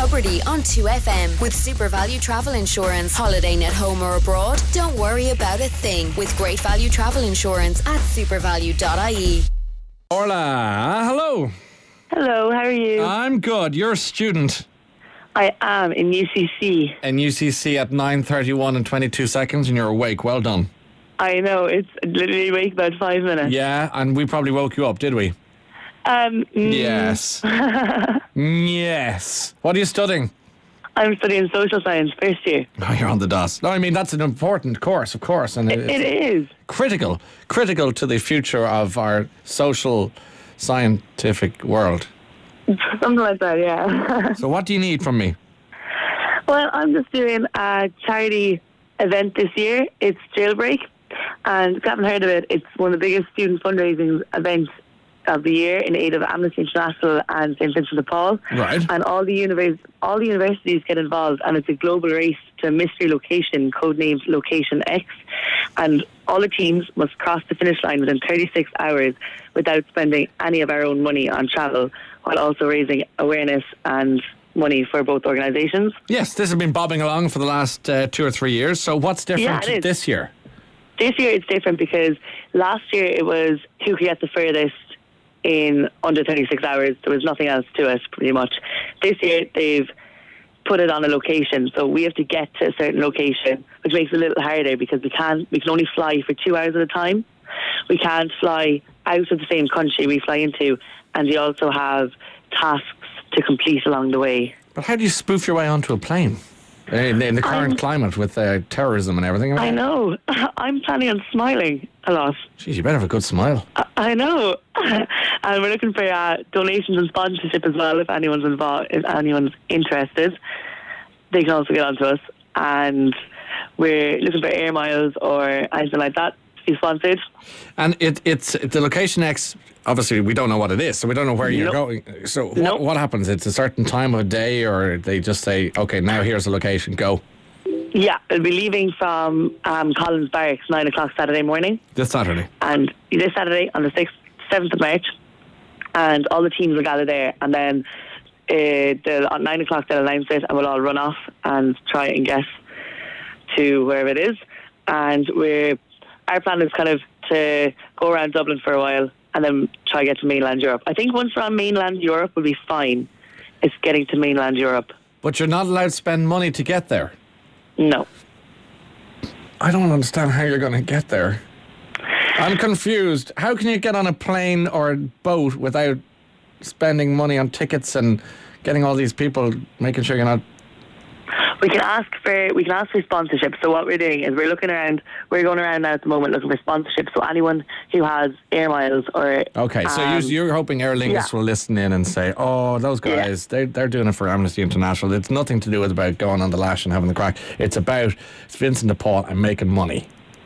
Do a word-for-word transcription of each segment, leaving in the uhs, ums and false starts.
Tubridy on two F M with Super Value Travel Insurance. Holidaying at home or abroad? Don't worry about a thing with Great Value Travel Insurance at supervalue dot I E. Orla, hello. Hello, how are you? I'm good. You're a student. I am in U C C. In U C C at nine thirty-one and twenty-two seconds, and you're awake. Well done. I know, it's literally wake about five minutes. Yeah, and we probably woke you up, did we? Um, mm, Yes. Yes. What are you studying? I'm studying social science first year. Oh, you're on the dot. No, I mean, that's an important course, of course. And It, it's it is. critical, critical to the future of our social scientific world. Something like that, yeah. So what do you need from me? Well, I'm just doing a charity event this year. It's Jailbreak. And if you haven't heard of it, it's one of the biggest student fundraising events of the year in aid of Amnesty International and Saint Vincent de Paul. Right. And all the univers- all the universities get involved, and it's a global race to a mystery location, codenamed Location X. And all the teams must cross the finish line within thirty-six hours without spending any of our own money on travel, while also raising awareness and money for both organisations. Yes, this has been bobbing along for the last uh, two or three years. So what's different Yeah, it is. this year? This year it's different because last year it was who could get the furthest in under thirty-six hours. There was nothing else to it, pretty much. This year they've put it on a location, so we have to get to a certain location, which makes it a little harder because we can't we can only fly for two hours at a time. We can't fly out of the same country we fly into, and we also have tasks to complete along the way. But how do you spoof your way onto a plane in, in the current I'm- climate with uh, terrorism and everything? I know. I'm planning on smiling a lot. Jeez, you better have a good smile. I- I know. And we're looking for uh, donations and sponsorship as well. If anyone's involved, if anyone's interested, they can also get onto us. And we're looking for air miles or anything like that to be sponsored. And it, it's the Location X. Obviously, we don't know what it is, so we don't know where you're Nope. going. So what, Nope. what happens? It's a certain time of day, or they just say, "Okay, now here's the location. Go." Yeah, we'll be leaving from um, Collins Barracks nine o'clock Saturday morning, This Saturday. and this Saturday on the sixth, seventh of March, and all the teams will gather there, and then uh, they'll, at nine o'clock they'll announce it, and we'll all run off and try and get to wherever it is. And we're our plan is kind of to go around Dublin for a while and then try to get to mainland Europe. I think once we're on mainland Europe, we'll be fine. It's getting to mainland Europe. But you're not allowed to spend money to get there. No. I don't understand how you're going to get there. I'm confused. How can you get on a plane or a boat without spending money on tickets and getting all these people, making sure you're not... We can ask for we can ask for sponsorship. So what we're doing is we're looking around. We're going around now at the moment looking for sponsorship. So anyone who has air miles or Okay, so um, you're, you're hoping Aer Lingus yeah. will listen in and say, oh, those guys, they're, they're doing it for Amnesty International. It's nothing to do with about going on the lash and having the crack. It's about Vincent de Paul and making money.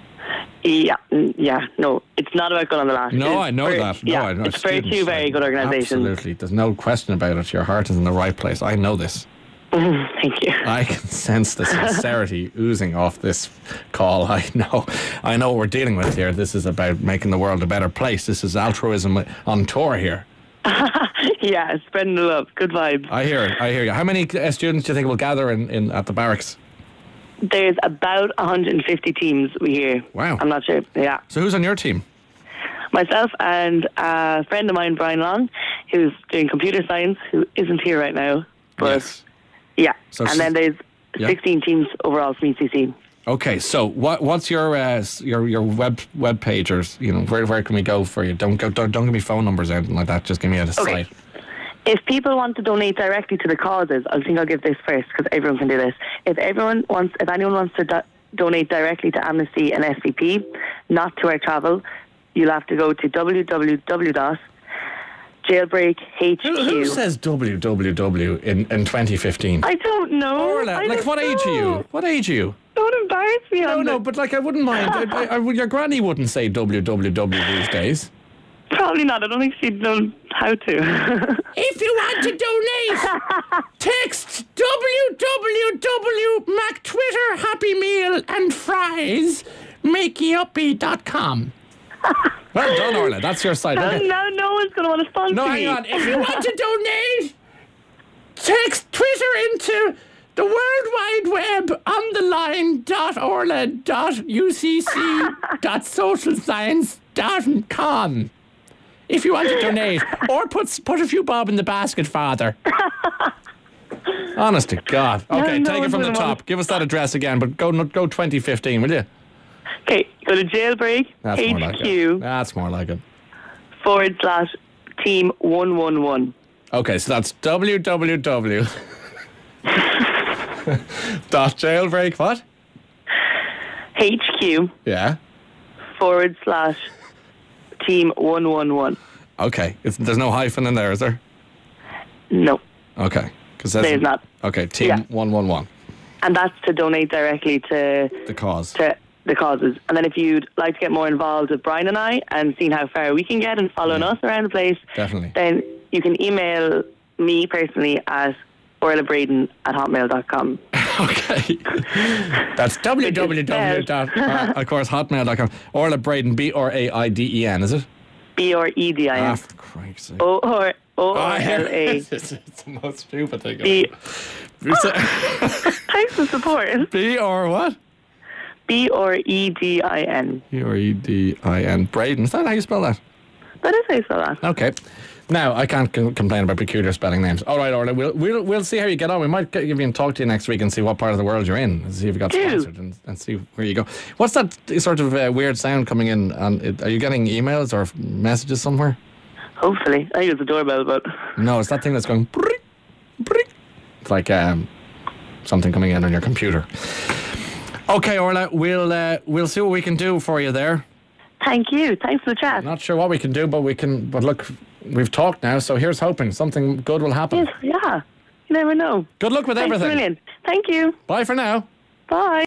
yeah, mm, yeah, no, it's not about going on the last. No, It's I know for- that. No, yeah, I know. it's for Students, two very good organisations. Absolutely. There's no question about it. Your heart is in the right place. I know this. Thank you. I can sense the sincerity oozing off this call. I know. I know what we're dealing with here. This is about making the world a better place. This is altruism on tour here. Yeah, spreading the love. Good vibes. I hear it. I hear you. How many uh, students do you think will gather in, in at the barracks? There's about one hundred fifty teams we hear. Wow. I'm not sure. Yeah. So who's on your team? Myself and a friend of mine, Brian Long, who's doing computer science, who isn't here right now. But Yes. yeah. So and s- then there's yeah. sixteen teams overall from E C C. Okay, so what what's your uh, s- your your web web page, or you know where where can we go for you? Don't go don't, don't give me phone numbers or anything like that. Just give me a Okay. site. If people want to donate directly to the causes, I think I'll give this first because everyone can do this. If everyone wants, if anyone wants to do- donate directly to Amnesty and S V P, not to our travel, you'll have to go to w w w dot jailbreak h q. Who, who says W W W in, in twenty fifteen? I don't know. Orla, I like don't what age are you? know. What age are you? Don't embarrass me No, on no, this. but like I wouldn't mind. I, I, I, your granny wouldn't say W W W these days. Probably not. I don't think she'd know how to. If you want to donate, text W W W Mac Twitter Happy Meal and Fries makeyuppie dot com. Well done, Orla. That's your site. no, Okay. no, no one's going to want to sponsor No, me. hang on. If you want to donate, text Twitter to the World Wide Web on the line dot orla dot ucc dot social science dot com if you want to donate, or put put a few bob in the basket, Father. Honest to God. Okay, no, take it from the no, top. no. Give us that address again, but go go twenty fifteen, will you? Okay, go to jailbreak That's more like H Q it. That's more like it. forward slash team one one one. Okay, so that's www. dot jailbreak what? H Q Yeah. forward slash team one one one. Okay, it's, there's no hyphen in there, is there? No, Okay, because there's not. Okay, team Yeah. one one one. And that's to donate directly to The cause. to the causes. And then if you'd like to get more involved with Brian and I and seeing how far we can get and following Yeah. us around the place, Definitely. then you can email me personally at orlabraden at hotmail dot com. Okay. That's www. dot, uh, of course, hotmail dot com. Orla Braden, B R A I D E N, is it? B R E D I Ah, N. for Christ's sake. O R O R L A. It's it's the most stupid thing. B. ever. Thanks for support. B R what? B R E D I N. B R E D I N. Braden, is that how you spell that? That is how you spell that. Okay. Now, I can't c- complain about peculiar spelling names. All right, Orla, we'll, we'll, we'll see how you get on. We might get you and talk to you next week and see what part of the world you're in, and see if you got Do. sponsored, and, and see where you go. What's that sort of uh, weird sound coming in? On it? Are you getting emails or messages somewhere? Hopefully. I think it's a doorbell, but No, it's that thing that's going... Brick, brick. It's like um, something coming in on your computer. Okay, Orla, we'll, uh, we'll see what we can do for you there. thank you. Thanks for the chat. Not sure what we can do, but we can... But look, we've talked now, so here's hoping something good will happen. Yes, yeah. You never know. Good luck with Thanks a everything. million. Thank you. Bye for now. Bye.